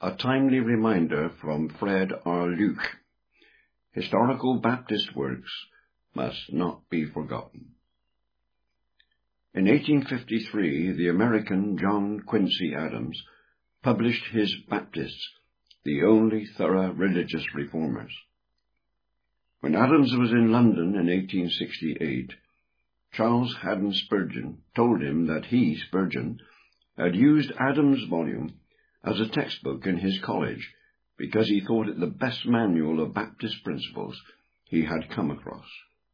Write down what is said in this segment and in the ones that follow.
A timely reminder from Fred R. Luke. Historical Baptist works must not be forgotten. In 1853, the American John Quincy Adams published his Baptists, the only thorough religious reformers. When Adams was in London in 1868, Charles Haddon Spurgeon told him that he, Spurgeon, had used Adams' volume as a textbook in his college because he thought it the best manual of Baptist principles he had come across.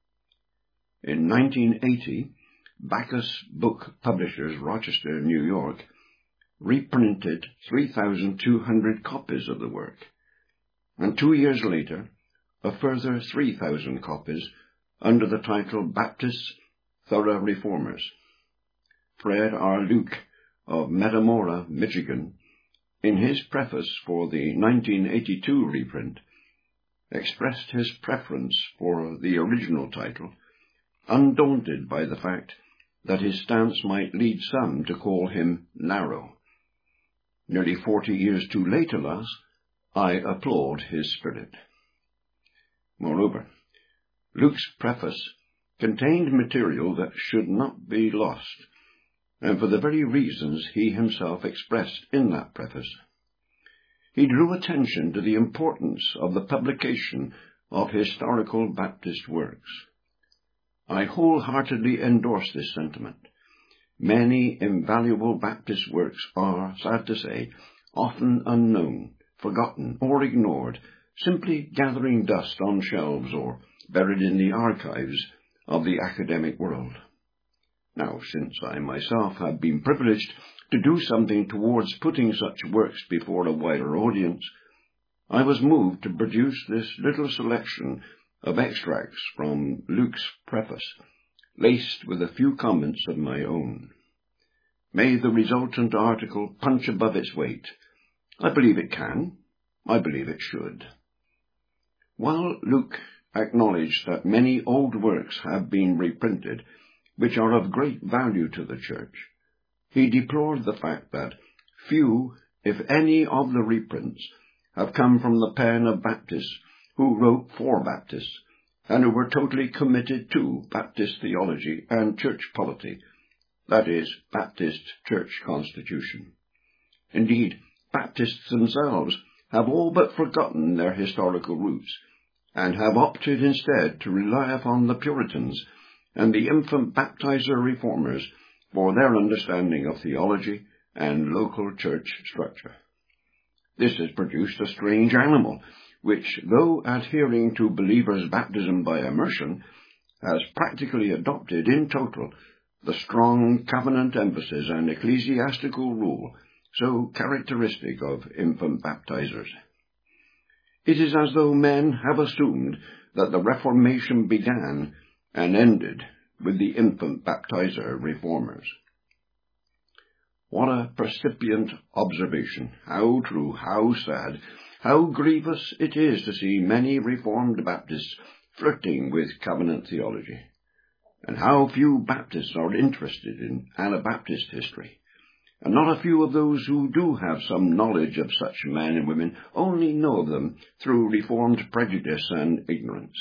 In 1980, Bacchus Book Publishers, Rochester, New York, reprinted 3,200 copies of the work, and 2 years later, a further 3,000 copies under the title Baptists, Thorough Reformers. Fred R. Luke of Metamora, Michigan, in his preface for the 1982 reprint, expressed his preference for the original title, undaunted by the fact that his stance might lead some to call him narrow. Nearly 40 years too late, alas, I applaud his spirit. Moreover, Luke's preface contained material that should not be lost, and for the very reasons he himself expressed in that preface. He drew attention to the importance of the publication of historical Baptist works. I wholeheartedly endorse this sentiment. Many invaluable Baptist works are, sad to say, often unknown, forgotten, or ignored, simply gathering dust on shelves or buried in the archives of the academic world. Now, since I myself have been privileged to do something towards putting such works before a wider audience, I was moved to produce this little selection of extracts from Luke's preface, laced with a few comments of my own. May the resultant article punch above its weight. I believe it can. I believe it should. While Luke acknowledged that many old works have been reprinted, which are of great value to the Church, he deplored the fact that few, if any, of the reprints have come from the pen of Baptists who wrote for Baptists, and who were totally committed to Baptist theology and church polity, that is, Baptist church constitution. Indeed, Baptists themselves have all but forgotten their historical roots, and have opted instead to rely upon the Puritans and the infant baptizer reformers for their understanding of theology and local church structure. This has produced a strange animal, which, though adhering to believers' baptism by immersion, has practically adopted in total the strong covenant emphasis and ecclesiastical rule so characteristic of infant baptizers. It is as though men have assumed that the Reformation began and ended with the infant baptizer reformers. What a percipient observation, how true, how sad, how grievous it is to see many Reformed Baptists flirting with covenant theology, and how few Baptists are interested in Anabaptist history, and not a few of those who do have some knowledge of such men and women only know of them through Reformed prejudice and ignorance.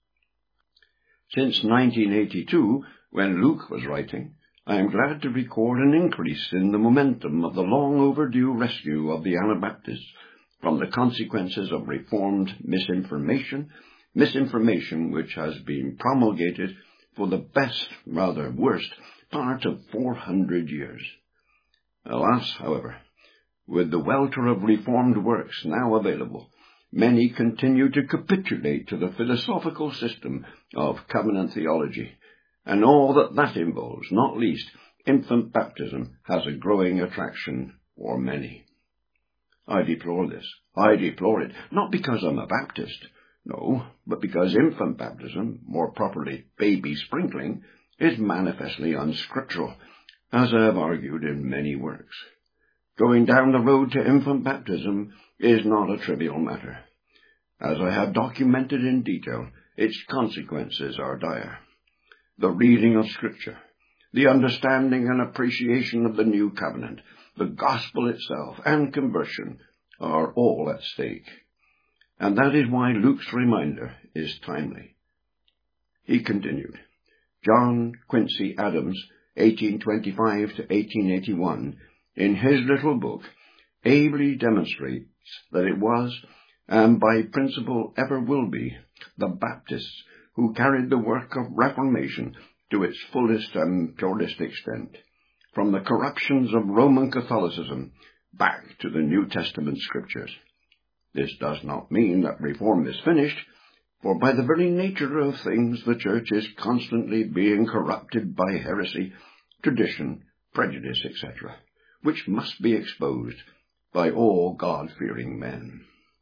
Since 1982, when Luke was writing, I am glad to record an increase in the momentum of the long overdue rescue of the Anabaptists from the consequences of Reformed misinformation which has been promulgated for the best, rather worst, part of 400 years. Alas, however, with the welter of Reformed works now available, many continue to capitulate to the philosophical system of covenant theology, and all that involves, not least infant baptism, has a growing attraction for many. I deplore this. I deplore it, not because I'm a Baptist, no, but because infant baptism, more properly baby sprinkling, is manifestly unscriptural, as I have argued in many works. Going down the road to infant baptism is not a trivial matter. As I have documented in detail, its consequences are dire. The reading of Scripture, the understanding and appreciation of the New Covenant, the gospel itself, and conversion are all at stake, and that is why Luke's reminder is timely. He continued, John Quincy Adams, 1825 to 1881, in his little book, ably demonstrates that it was, and by principle ever will be, the Baptists who carried the work of Reformation to its fullest and purest extent, from the corruptions of Roman Catholicism back to the New Testament Scriptures. This does not mean that reform is finished, for by the very nature of things the Church is constantly being corrupted by heresy, tradition, prejudice, etc., which must be exposed by all God-fearing men.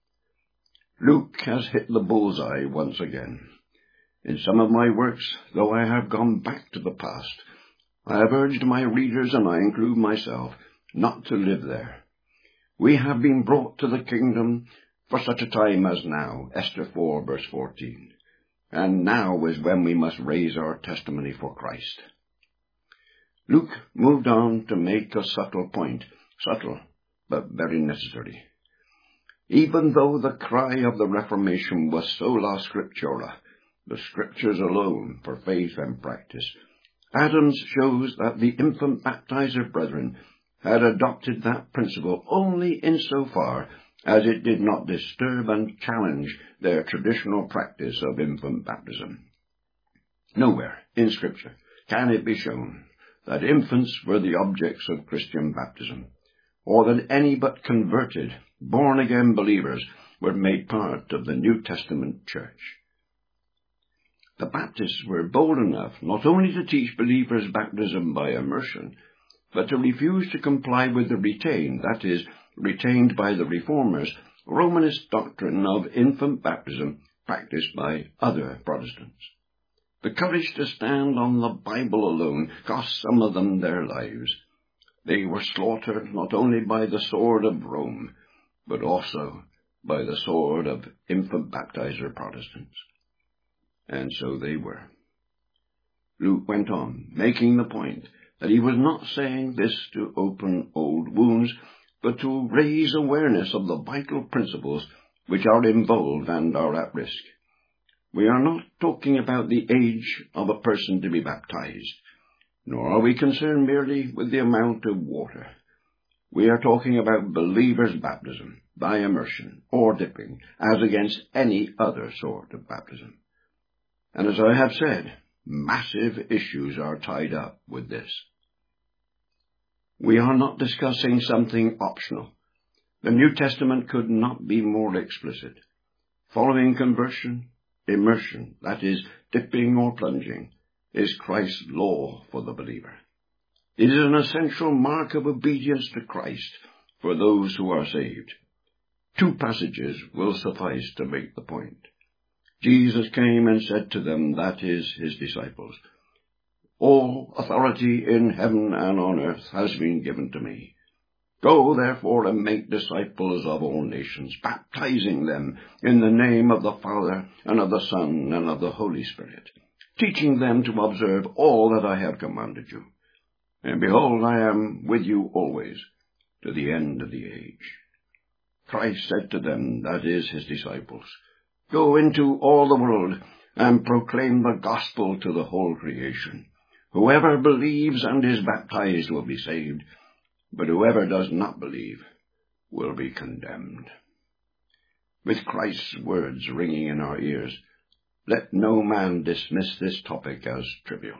Luke has hit the bullseye once again. In some of my works, though I have gone back to the past, I have urged my readers, and I include myself, not to live there. We have been brought to the kingdom for such a time as now, Esther 4, verse 14. And now is when we must raise our testimony for Christ. Luke moved on to make a subtle point, subtle, but very necessary. Even though the cry of the Reformation was sola scriptura, the Scriptures alone for faith and practice, Adams shows that the infant baptizer brethren had adopted that principle only insofar as it did not disturb and challenge their traditional practice of infant baptism. Nowhere in Scripture can it be shown that infants were the objects of Christian baptism, or that any but converted, born-again believers were made part of the New Testament church. The Baptists were bold enough not only to teach believers baptism by immersion, but to refuse to comply with the retained by the Reformers, Romanist doctrine of infant baptism practiced by other Protestants. The courage to stand on the Bible alone cost some of them their lives. They were slaughtered not only by the sword of Rome, but also by the sword of infant baptizer Protestants. And so they were. Luke went on, making the point that he was not saying this to open old wounds, but to raise awareness of the vital principles which are involved and are at risk. We are not talking about the age of a person to be baptized, nor are we concerned merely with the amount of water. We are talking about believers' baptism by immersion or dipping, as against any other sort of baptism. And as I have said, massive issues are tied up with this. We are not discussing something optional. The New Testament could not be more explicit. Following conversion, immersion, that is, dipping or plunging, is Christ's law for the believer. It is an essential mark of obedience to Christ for those who are saved. 2 passages will suffice to make the point. Jesus came and said to them, that is, his disciples, All authority in heaven and on earth has been given to me. Go, therefore, and make disciples of all nations, baptizing them in the name of the Father, and of the Son, and of the Holy Spirit, teaching them to observe all that I have commanded you. And behold, I am with you always, to the end of the age. Christ said to them, that is, his disciples, Go into all the world, and proclaim the gospel to the whole creation. Whoever believes and is baptized will be saved, but whoever does not believe will be condemned. With Christ's words ringing in our ears, let no man dismiss this topic as trivial.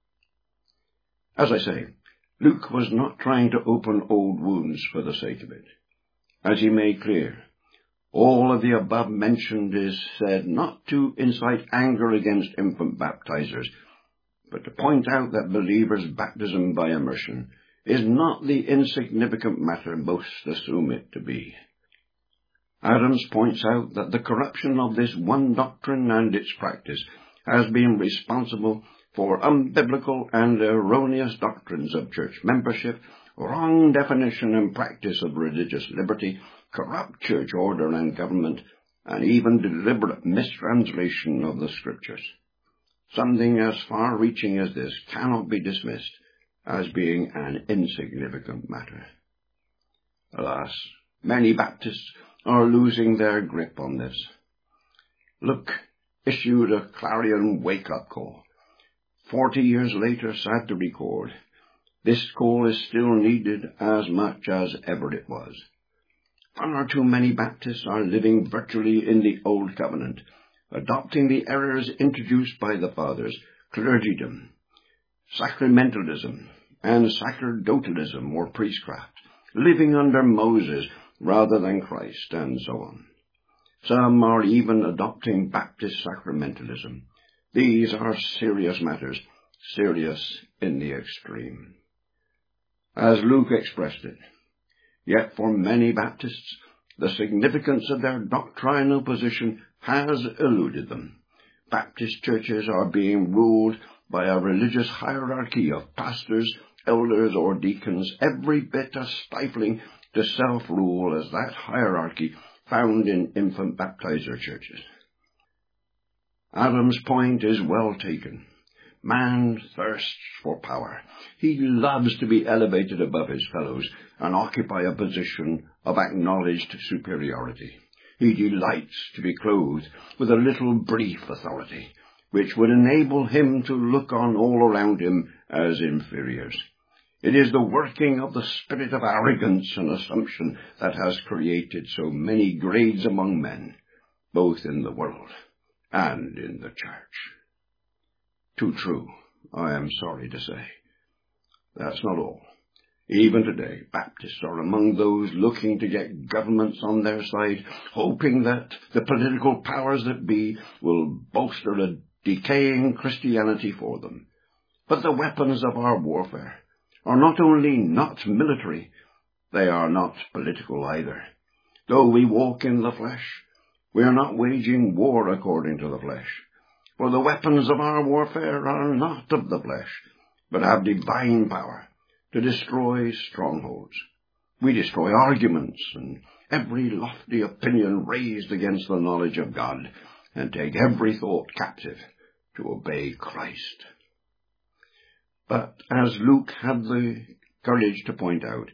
As I say, Luke was not trying to open old wounds for the sake of it. As he made clear, all of the above mentioned is said not to incite anger against infant baptizers, but to point out that believers' baptism by immersion is not the insignificant matter most assume it to be. Adams points out that the corruption of this one doctrine and its practice has been responsible for unbiblical and erroneous doctrines of church membership, wrong definition and practice of religious liberty, corrupt church order and government, and even deliberate mistranslation of the Scriptures. Something as far-reaching as this cannot be dismissed as being an insignificant matter. Alas, Many Baptists are losing their grip on this. Luke issued a clarion wake-up call. 40 years later, sad to record, this call is still needed as much as ever it was. Far too many Baptists are living virtually in the Old Covenant, adopting the errors introduced by the Fathers, clergydom, sacramentalism, and sacerdotalism or priestcraft, living under Moses rather than Christ, and so on. Some are even adopting Baptist sacramentalism. These are serious matters, serious in the extreme. As Luke expressed it, yet for many Baptists, the significance of their doctrinal position has eluded them. Baptist churches are being ruled by a religious hierarchy of pastors, elders, or deacons, every bit as stifling to self-rule as that hierarchy found in infant baptizer churches. Adam's point is well taken. Man thirsts for power. He loves to be elevated above his fellows and occupy a position of acknowledged superiority. He delights to be clothed with a little brief authority, which would enable him to look on all around him as inferiors. It is the working of the spirit of arrogance and assumption that has created so many grades among men, both in the world and in the church. Too true, I am sorry to say. That's not all. Even today, Baptists are among those looking to get governments on their side, hoping that the political powers that be will bolster a decaying Christianity for them. But the weapons of our warfare are not only not military, they are not political either. Though we walk in the flesh, we are not waging war according to the flesh. For the weapons of our warfare are not of the flesh, but have divine power to destroy strongholds. We destroy arguments and every lofty opinion raised against the knowledge of God, and take every thought captive to obey Christ. But as Luke had the courage to point out,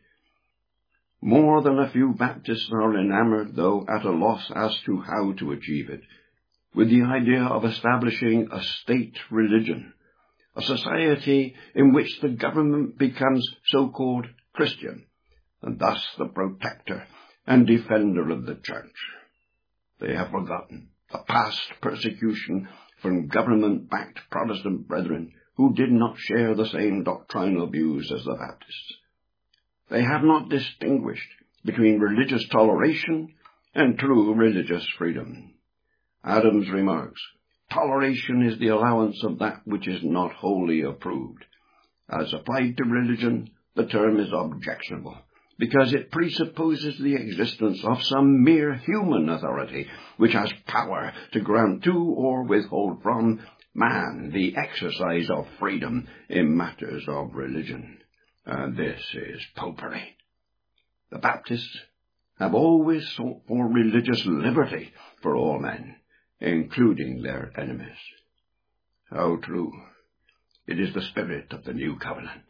more than a few Baptists are enamored, though at a loss as to how to achieve it, with the idea of establishing a state religion, a society in which the government becomes so-called Christian, and thus the protector and defender of the church. They have forgotten the past persecution from government-backed Protestant brethren who did not share the same doctrinal views as the Baptists. They have not distinguished between religious toleration and true religious freedom. Adams remarks, toleration is the allowance of that which is not wholly approved. As applied to religion, the term is objectionable, because it presupposes the existence of some mere human authority which has power to grant to or withhold from man the exercise of freedom in matters of religion. And this is popery. The Baptists have always sought for religious liberty for all men, including their enemies. How true. It is the spirit of the new covenant.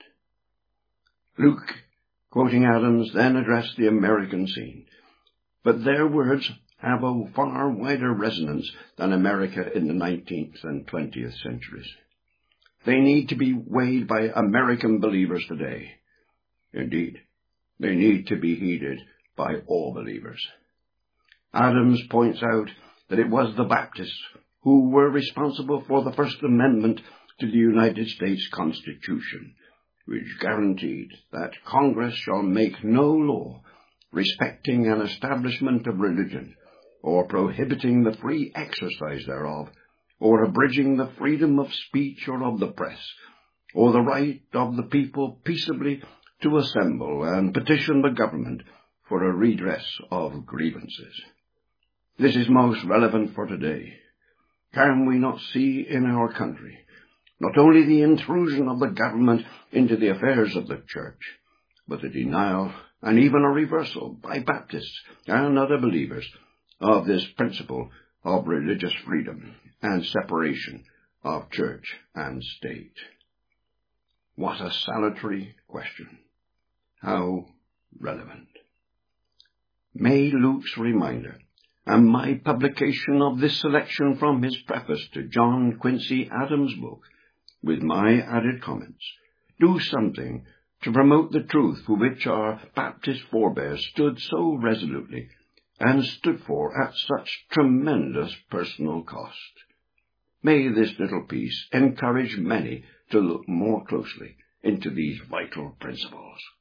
Luke, quoting Adams, then addressed the American scene, but their words have a far wider resonance than America in the 19th and 20th centuries. They need to be weighed by American believers today. Indeed, they need to be heeded by all believers. Adams points out that it was the Baptists who were responsible for the First Amendment to the United States Constitution, which guaranteed that Congress shall make no law respecting an establishment of religion, or prohibiting the free exercise thereof, or abridging the freedom of speech or of the press, or the right of the people peaceably to assemble and petition the government for a redress of grievances. This is most relevant for today. Can we not see in our country not only the intrusion of the government into the affairs of the church, but the denial and even a reversal by Baptists and other believers of this principle of religious freedom and separation of church and state? What a salutary question. How relevant. May Luke's reminder, and my publication of this selection from his preface to John Quincy Adams' book, with my added comments, do something to promote the truth for which our Baptist forebears stood so resolutely, and stood for at such tremendous personal cost. May this little piece encourage many to look more closely into these vital principles.